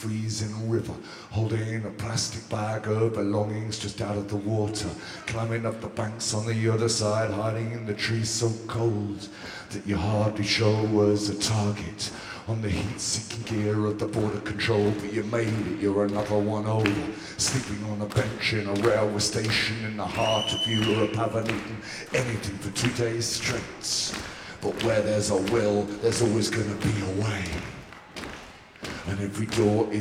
freezing river, holding a plastic bag of belongings just out of the water, climbing up the banks on the other side, hiding in the trees so cold that you hardly show as a target on the heat-seeking gear of the border control. But you made it, you're another one over, sleeping on a bench in a railway station in the heart of Europe, haven't eaten anything for 2 days straight. But where there's a will, there's always gonna be a way. And every door is